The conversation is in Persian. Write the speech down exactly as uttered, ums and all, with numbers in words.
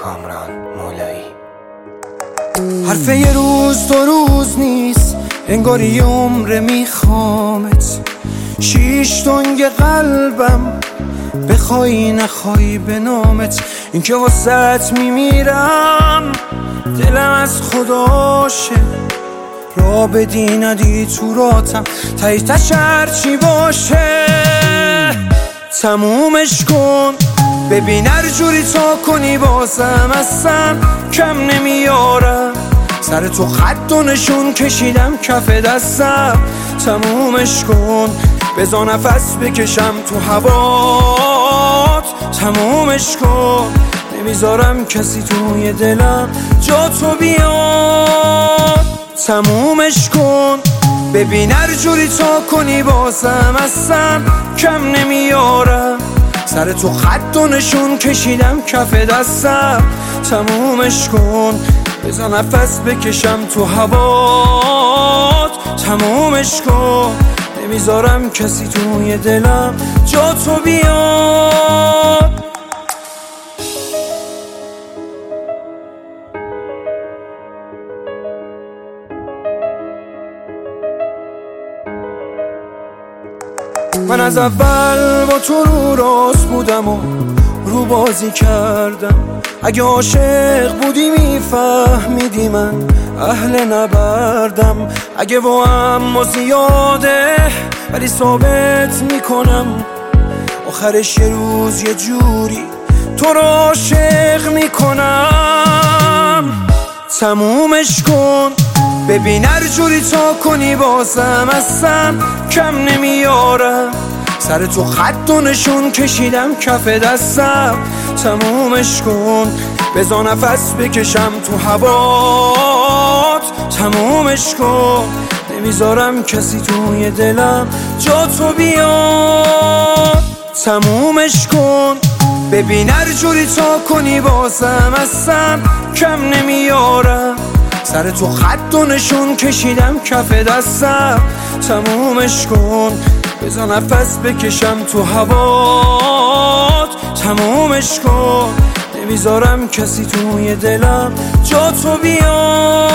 کامران مولایی. حرف یه روز دو روز نیست، انگاری یه عمره میخوامت. شیش تنگ قلبم بخوای نخوای به نامت. این که واسط میمیرم دلم از خداشه، را بدی ندی تو راتم تایی تشر چی باشه. تمومش کن ببین هر جوری تا کنی بازم اصلا کم نمیارم. سر تو خط و نشون کشیدم کف دستم. تمومش کن بذار نفس بکشم تو هوات. تمومش کن نمیذارم کسی توی دلم جا تو بیاد. تمومش کن ببین هر جوری تا کنی بازم اصلا کم نمیارم. سر تو خط و نشون کشیدم کف دستم. تمومش کن بذار نفس بکشم تو هوات. تمومش کن نمیذارم کسی توی دلم جا تو بیاد. من از اول با تو رو راست بودم و رو بازی کردم. اگه عاشق بودی میفهمیدی من اهل نبردم. اگه با هم زیاده ولی ثابت میکنم آخرش یه روز یه جوری تو رو عاشق میکنم. تمومش کن ببین هر جوری تا کنی بازم اصلا کم نمیارم. سر تو خط و نشون کشیدم کف دستم. تمومش کن بذار نفس بکشم تو هوات. تمومش کن نمیذارم کسی توی دلم جا تو بیاد. تمومش کن ببین هر جوری تا کنی بازم اصلا کم نمیارم. سر تو خط و نشون کشیدم کف دستم. تمومش کن بذار نفس بکشم تو هوات. تمومش کن نمیذارم کسی توی دلم جا تو بیاد.